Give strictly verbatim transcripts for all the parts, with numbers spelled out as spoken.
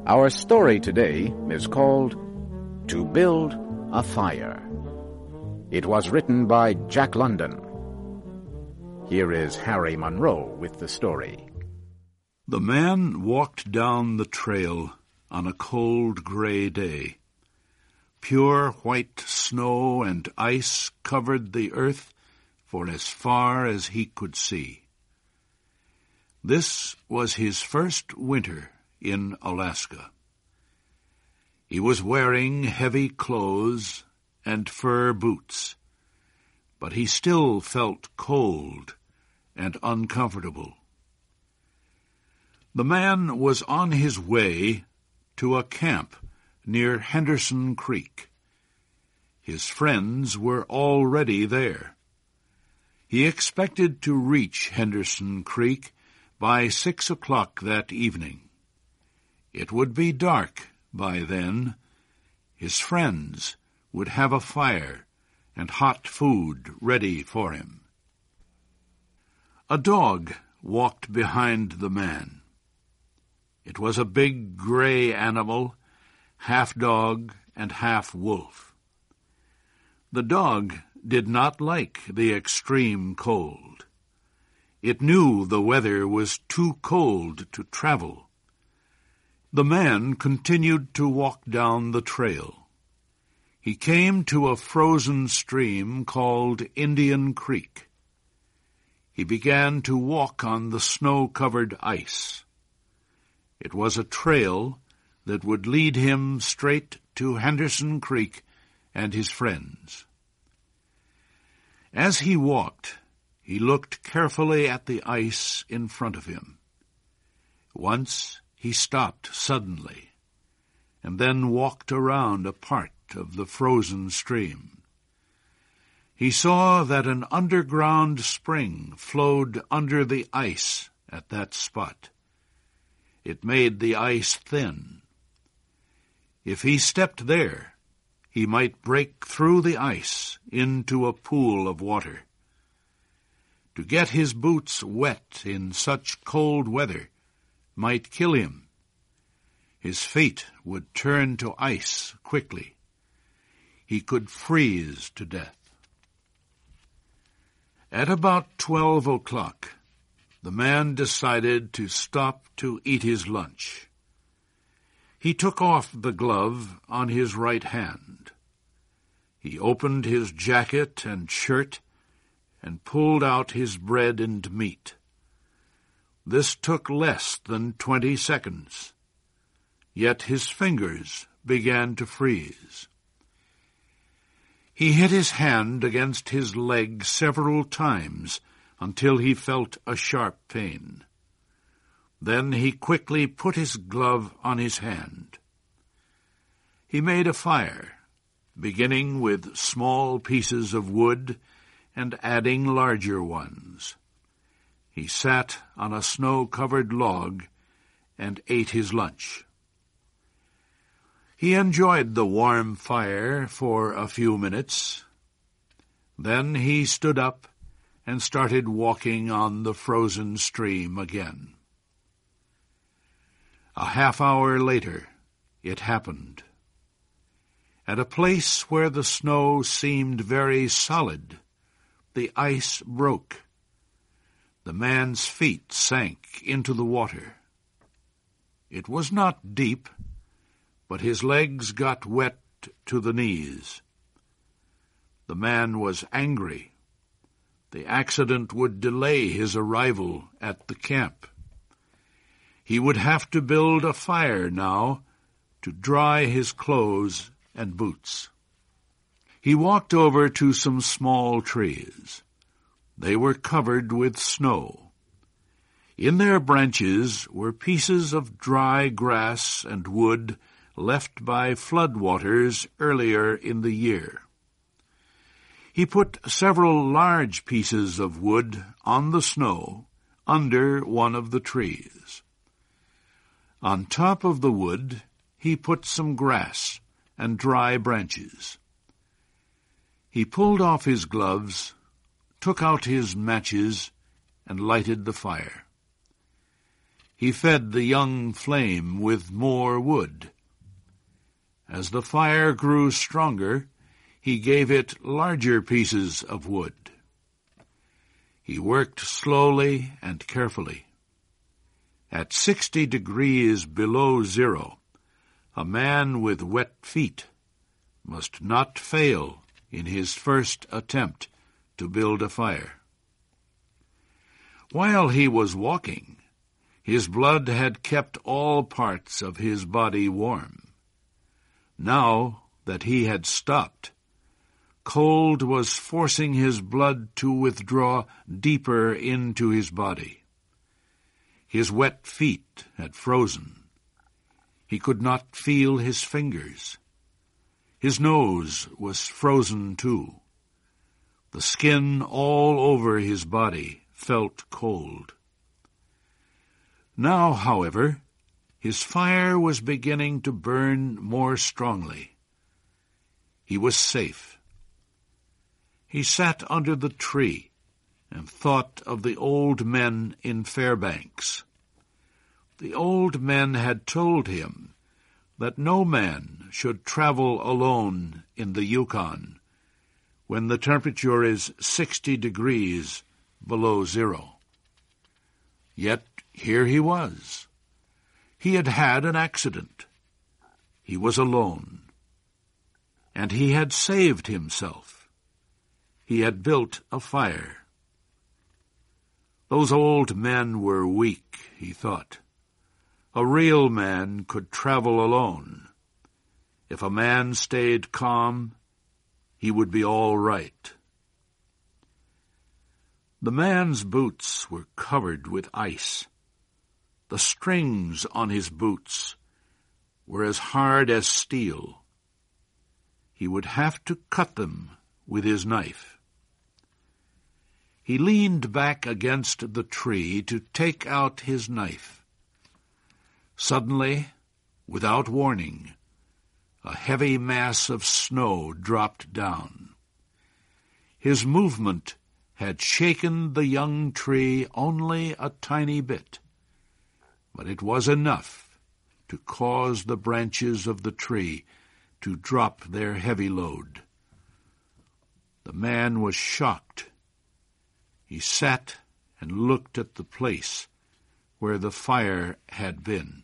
Our story today is called To Build a Fire. It was written by Jack London. Here is Harry Monroe with the story. The man walked down the trail on a cold gray day. Pure white snow and ice covered the earth for as far as he could see. This was his first winter in Alaska. He was wearing heavy clothes and fur boots, but he still felt cold and uncomfortable. The man was on his way to a camp near Henderson Creek. His friends were already there. He expected to reach Henderson Creek by six o'clock that evening. It would be dark by then. His friends would have a fire and hot food ready for him. A dog walked behind the man. It was a big gray animal, half dog and half wolf. The dog did not like the extreme cold. It knew the weather was too cold to travel. The man continued to walk down the trail. He came to a frozen stream called Indian Creek. He began to walk on the snow-covered ice. It was a trail that would lead him straight to Henderson Creek and his friends. As he walked, he looked carefully at the ice in front of him. Once he stopped suddenly, and then walked around a part of the frozen stream. He saw that an underground spring flowed under the ice at that spot. It made the ice thin. If he stepped there, he might break through the ice into a pool of water. To get his boots wet in such cold weather might kill him. His feet would turn to ice quickly. He could freeze to death. At about twelve o'clock, the man decided to stop to eat his lunch. He took off the glove on his right hand. He opened his jacket and shirt and pulled out his bread and meat. This took less than twenty seconds, yet his fingers began to freeze. He hit his hand against his leg several times until he felt a sharp pain. Then he quickly put his glove on his hand. He made a fire, beginning with small pieces of wood and adding larger ones. He sat on a snow-covered log and ate his lunch. He enjoyed the warm fire for a few minutes. Then he stood up and started walking on the frozen stream again. A half hour later, it happened. At a place where the snow seemed very solid, the ice broke. The man's feet sank into the water. It was not deep, but his legs got wet to the knees. The man was angry. The accident would delay his arrival at the camp. He would have to build a fire now to dry his clothes and boots. He walked over to some small trees. They were covered with snow. In their branches were pieces of dry grass and wood left by floodwaters earlier in the year. He put several large pieces of wood on the snow under one of the trees. On top of the wood, he put some grass and dry branches. He pulled off his gloves, took out his matches, and lighted the fire. he fed the young flame with more wood. As the fire grew stronger, he gave it larger pieces of wood. He worked slowly and carefully. At sixty degrees below zero, a man with wet feet must not fail in his first attempt to build a fire. While he was walking, his blood had kept all parts of his body warm. Now that he had stopped, cold was forcing his blood to withdraw deeper into his body. His wet feet had frozen. He could not feel his fingers. His nose was frozen too. The skin all over his body felt cold. Now, however, his fire was beginning to burn more strongly. He was safe. He sat under the tree and thought of the old men in Fairbanks. The old men had told him that no man should travel alone in the Yukon when the temperature is sixty degrees below zero. Yet here he was. He had had an accident. He was alone. And he had saved himself. He had built a fire. Those old men were weak, he thought. A real man could travel alone. If a man stayed calm, he would be all right. The man's boots were covered with ice. The strings on his boots were as hard as steel. He would have to cut them with his knife. He leaned back against the tree to take out his knife. Suddenly, without warning, a heavy mass of snow dropped down. His movement had shaken the young tree only a tiny bit, but it was enough to cause the branches of the tree to drop their heavy load. The man was shocked. He sat and looked at the place where the fire had been.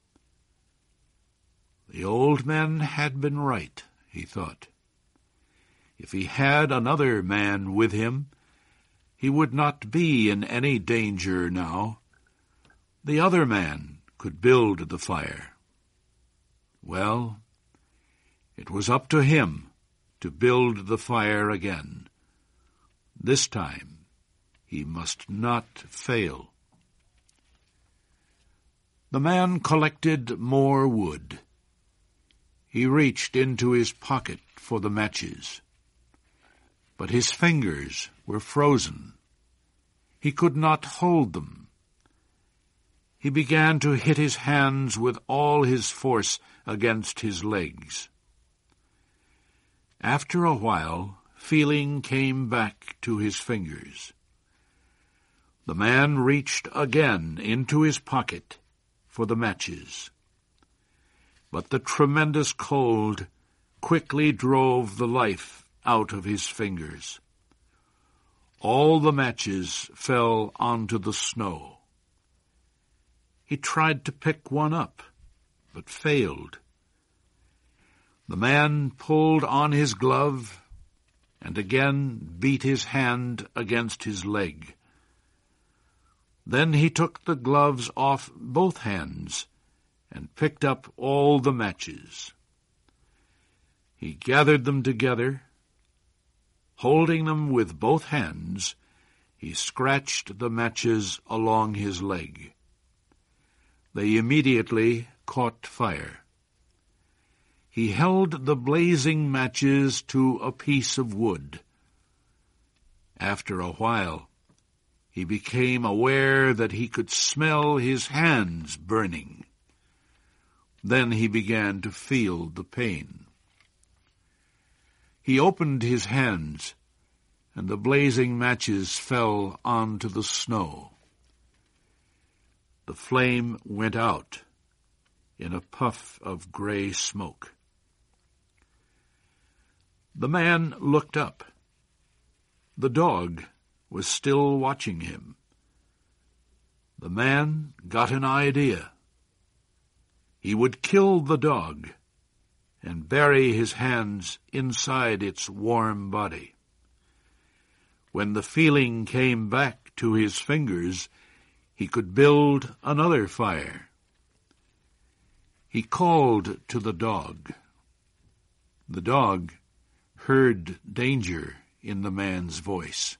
The old men had been right, he thought. If he had another man with him, he would not be in any danger now. The other man could build the fire. Well, it was up to him to build the fire again. This time he must not fail. The man collected more wood. He reached into his pocket for the matches, but his fingers were frozen. He could not hold them. He began to hit his hands with all his force against his legs. After a while, feeling came back to his fingers. The man reached again into his pocket for the matches. But the tremendous cold quickly drove the life out of his fingers. All the matches fell onto the snow. He tried to pick one up, but failed. The man pulled on his glove and again beat his hand against his leg. Then he took the gloves off both hands and picked up all the matches. He gathered them together. Holding them with both hands, he scratched the matches along his leg. They immediately caught fire. He held the blazing matches to a piece of wood. After a while, he became aware that he could smell his hands burning. Then he began to feel the pain. He opened his hands, and the blazing matches fell onto the snow. The flame went out in a puff of gray smoke. The man looked up. The dog was still watching him. The man got an idea. He would kill the dog and bury his hands inside its warm body. When the feeling came back to his fingers, he could build another fire. He called to the dog. The dog heard danger in the man's voice.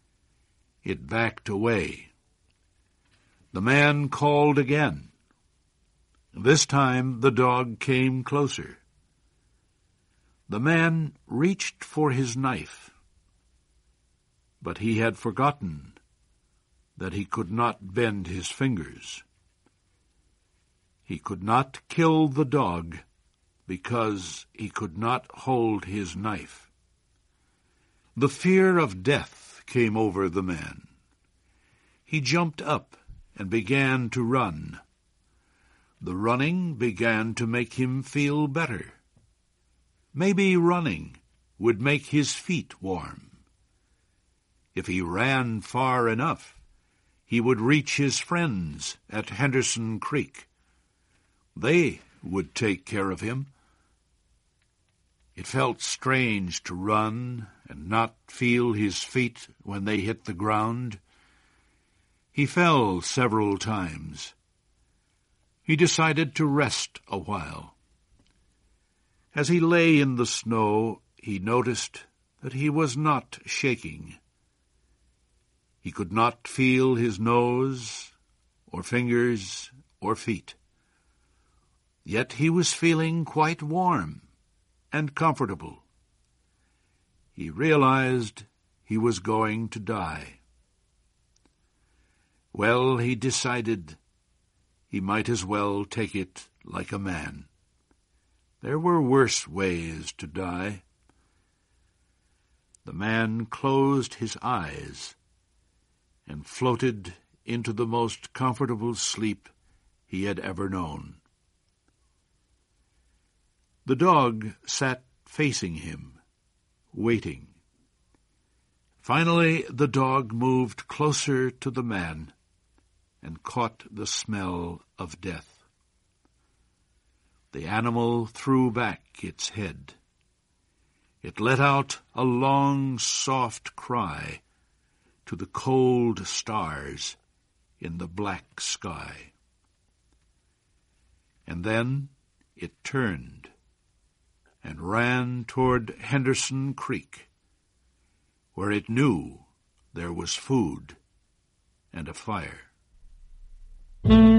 It backed away. The man called again. This time the dog came closer. The man reached for his knife, but he had forgotten that he could not bend his fingers. He could not kill the dog because he could not hold his knife. The fear of death came over the man. He jumped up and began to run. The running began to make him feel better. Maybe running would make his feet warm. If he ran far enough, he would reach his friends at Henderson Creek. They would take care of him. It felt strange to run and not feel his feet when they hit the ground. He fell several times. He decided to rest a while. As he lay in the snow, he noticed that he was not shaking. He could not feel his nose, or fingers, or feet. Yet he was feeling quite warm and comfortable. He realized he was going to die. Well, he decided he might as well take it like a man. There were worse ways to die. The man closed his eyes and floated into the most comfortable sleep he had ever known. The dog sat facing him, waiting. Finally, the dog moved closer to the man and caught the smell of death. The animal threw back its head. It let out a long, soft cry to the cold stars in the black sky. And then it turned and ran toward Henderson Creek, where it knew there was food and a fire.